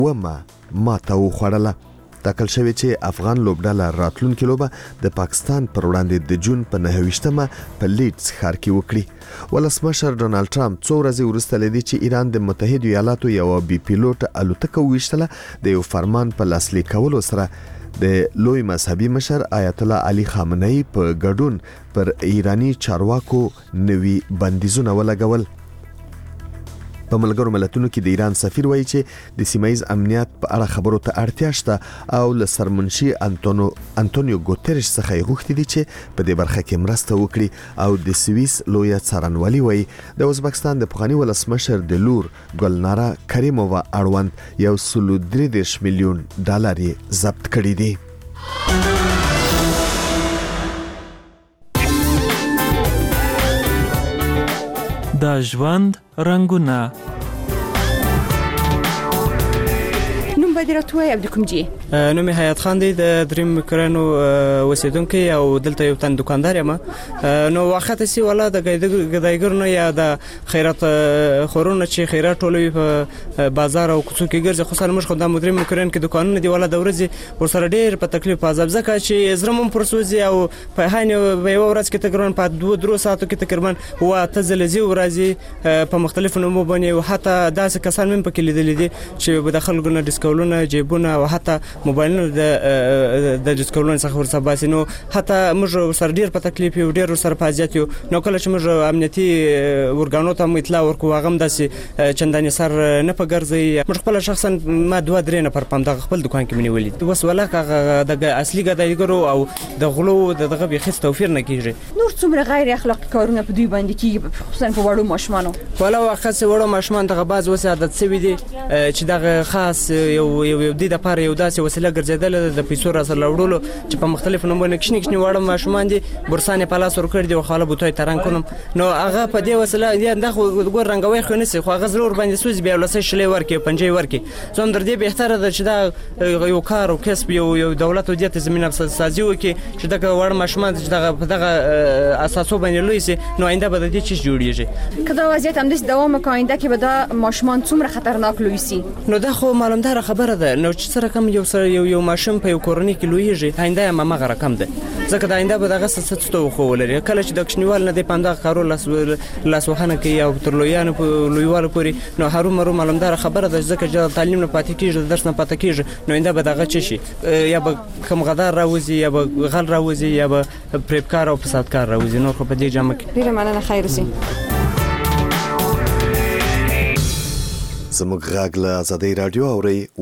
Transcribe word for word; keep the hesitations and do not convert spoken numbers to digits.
ومه ماته وخوړله. ټاکل شوی چې افغان لوبډله راتلونکې لوبه د پاکستان پر وړاندې د جون په نهه ویشتمه په لیډز ښار کې وکړي. ولسمشر ډونالد ټرمپ څو ورځې وروسته لیدي چې ایران د متحده ایالاتو یو بي پیلوټ الوتکه وویشتله د یو فرمان په لاسلیک کولو سره د لوی مذهبي مشر آیت الله علي خامنه‌ای په ګډون پر ایرانی چارواکو نوي بندیزونه ولګول. په ملګرو ملتونو کې د ایران سفیر وایي چې د سیمایي امنیت په اړه خبرو ته اړتیا شته او له سرمنشي انټونو انټونیو ګوتریش څخه یې غوښتي دي چې په دې برخه کې مرسته وکړي او د سویس لوی څارنوالي وایي د ازبکستان د پخوانی ولسمشر د لور ګلنارا کریمووا اړوند یو سل درې دېرش میلیون ډالر یې ضبط کړي دي. د ژوند رنگونه. نوم به دې راته ووایې عبدالکوم جي؟ نوم یې حیات خان دی، د دریم کرنو اوسیدونکی او دلته یو تن دکاندار یم. نو واقعا چې والا د ګدایګرو یا د خیرات خورونو چې خیرات ټولوي په بازار او کوڅو کې ګرځي، خو سره موږ خو د دریم کرن کې دکانونه دی والا د ورځې ورسره ډېر په تکلیف عذاب ځکه چې زرم هم پرسوځي او په هاین یو ورځ کې تقریبا په دوه درو ساعتو کې تقریبا هو تزلزي ورځي په مختلفو نومو باندې او حتی داسې کسان هم پکې لیدل دي چې په داخل ګونه ډیسکولونه جیبونه او حتی موبایلونه د د ډیسکولونو څخه ورسره باسي. نو حتی موږ سره ډیر په تکلیف یو ډیر سره په اذیت یو. نو کله چې موږ امنیتي ورګانو ته اطلاع ورکو هغه هم داسې چندانې سر نه په ګرځي. موږ خپل شخصا ما دوه درې نفر په دغه خپل دکان کې منولې بس ولاکه د اصلي ګدایګرو او د غلو دغه به خص توفیر نه کیږي. نور څومره غیر اخلاقی کارونه په دوی باندې کیږي خصوصا په وړو ماشومانو؟ ولا واخص وړو ماشومان دغه باز وسه عادت سوي دي چې دغه خاص یو یو د لپاره یو داسې وسیله ګرځیدل د پیسو را سره وړلو چې په مختلفو نمونه کښنی کښنی وړم ماشومان دي برسانه په لاس ورکړ دي او خاله بوتای تران کنم. نو هغه په دې وسیله یا دغه ګور رنگوي خو نه سي خو هغه ضرور باندې سوز بیا ولسه شلې ورکي پنجې ورکي. زم در دې به تر د چې دا یو کار او کسب یو یو دولت او دې زمينه سازي وکي چې دغه وړ ماشومان چې دغه په دغه اساسو باندې لوي سي نو آینده به دې چی جوړیږي. کله وضعیت هم د دوام کاینده کې به دا ماشومان څومره خطرناک لوي سي. نو دا خو معلومدار خبره ده. نو چې سره کم یو سره یو یو ماشوم په یو کورنۍ کې لویږي آینده یې ماما رقم ده ځکه دا آینده به دغه څه څه خو ولري. کله چې د کښنیوال نه د پاندغه کارو لاس لاس وهنه کوي او تر لویانو په لویوالو پوري نو هرو مرو معلومدار خبره ده ځکه چې تعلیم نه پاتې کیږي درس نه پاتې کیږي نو آینده به دغه چی شي یا به کم غدار راوځي یا به غل راوځي یا به پریپکار او فسادکار راوځي. نو خو په دې جامه کې ډیره مننه خیر سي. زموږ غږ له آزادۍ رادیو اوري